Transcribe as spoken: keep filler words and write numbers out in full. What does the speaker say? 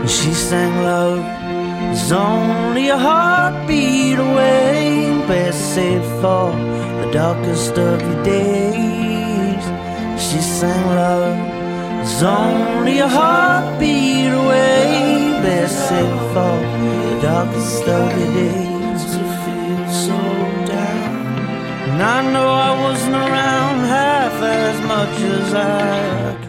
She sang love is only a heartbeat away, best safe for the darkest of your days. She sang love is only a heartbeat away, best safe for the darkest of your days. To feel so down, and I know I wasn't around half as much as I